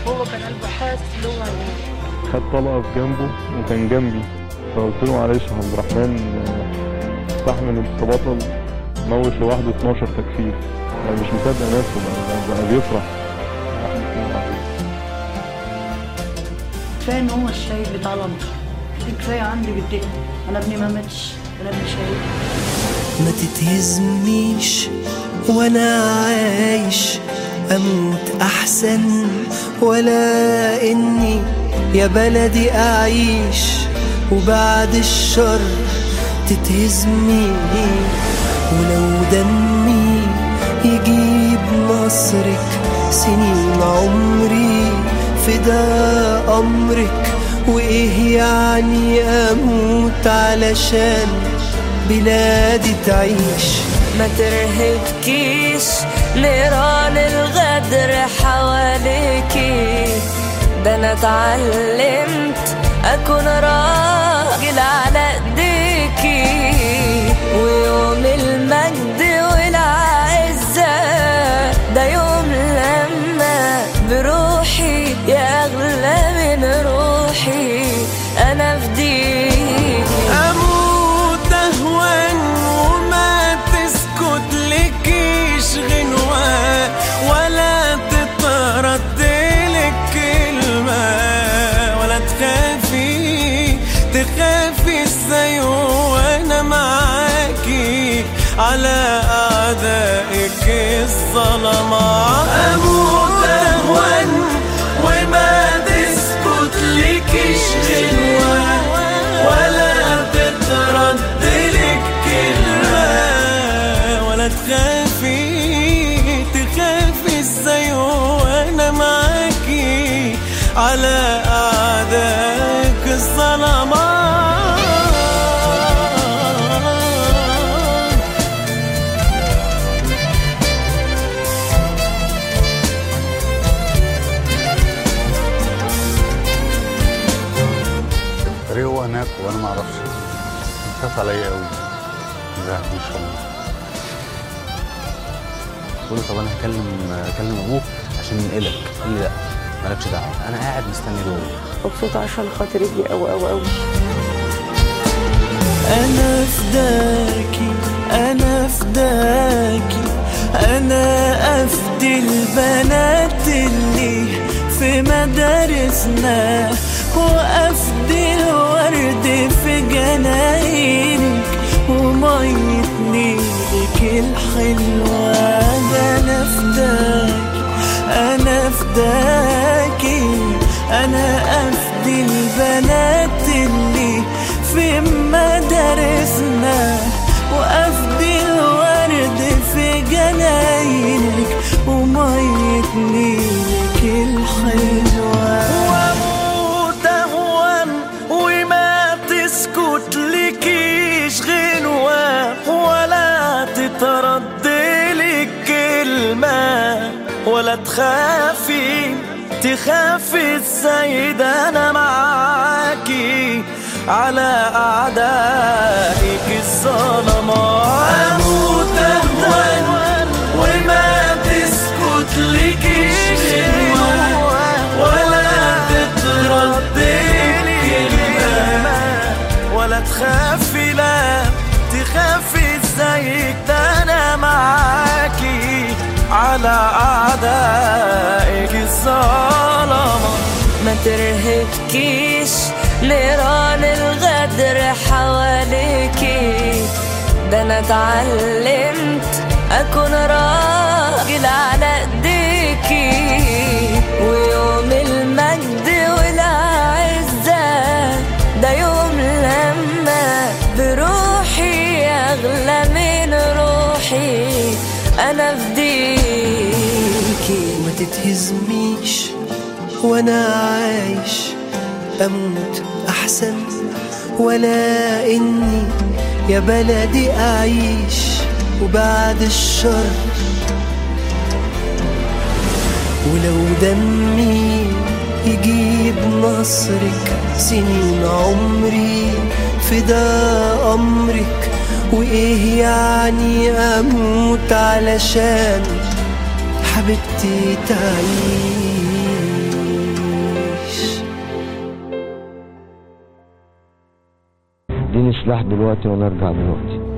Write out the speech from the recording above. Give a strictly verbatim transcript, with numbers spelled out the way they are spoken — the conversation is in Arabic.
هو كان قلبه حاسس اللي هو هيموت. خد طلقة في جنبه وكان جنبي، فقلت له معلش يا عبد الرحمن استحمل، انت بطل، موت لوحده اتناشر تكفير. يعني مش مصدق نفسه، بقى بيفرح. كفايه ان هو الشهيد بتاع القمر، كفايه عندي بالدنيا. انا ابني ما ماتش، انا ابني شهيد. ما تتهزميش وانا عايش، اموت احسن ولا اني يا بلدي اعيش وبعد الشر تتهزمي. ولو دمي يجيب نصرك سنين عمري فدا امرك، وايه يعني اموت علشان بلادي تعيش. ما ترهبكيش نيران الغدر حواليكي، ده انا اتعلمت اكون راجل على ايديكي. ويوم المجد والعزة ده يوم لما بروحي يا اغلى من روحي انا فديكي. اموت اهون وما تسكت لكيش غنوة ولا تترد لك كلمة، ولا تخافي تخافي ازاي وانا معاكي على اعدائك الظلمة. اموت اهون وما تسكت لكيش غنوة ولا تترد لك كلمة، ولا تخافي تخافي ازاي وانا معاكي على اعدائك الظلمة. الطريق هو هناك وانا ما اعرفش، خاف عليا قوي، زهق ان شاء الله. قلت له طب انا هكلم هكلم ابوك عشان ينقلك. قال لي لا مالكش دعوه، انا قاعد مستني دوره. مبسوطه عشان خاطر ابني قوي قوي قوي. انا فداكي انا فداكي انا افدي البنات اللي في مدارسنا، وافدي الورد في جناينك ومية نيلك الحلوة. ده انا فداكي انا فداكي انا افدي البنات اللي في مدارسنا، وافدي الورد في جناينك ومية نيلك الحلوة. واموت اهون وما تسكت لكيش غنوة ولا تترد لك كلمة، ولا تخافي تخافي ازاي ده انا معاكي على اعدائك الظلمة. اموت اهون وما تسكت لكيش غنوة ولا تترد لك كلمة، ولا تخافي لا تخافي ازاي ده انا معاكي على اعدائك الظلمة. ما ترهبكيش نيران الغدر حواليكي، ده انا اتعلمت اكون راجل على ايديكي. ويوم المجد والعزة ده يوم لما بروحي اغلى من روحي انا فديكي. ما تتهزميش وانا عايش، اموت احسن ولا اني يا بلدي اعيش وبعد الشر. ولو دمي يجيب نصرك سنين عمري فدا امرك، وايه يعني اموت علشان حبيبتي تعيش. اديني سلاح دلوقتي وانا ارجع دلوقتي.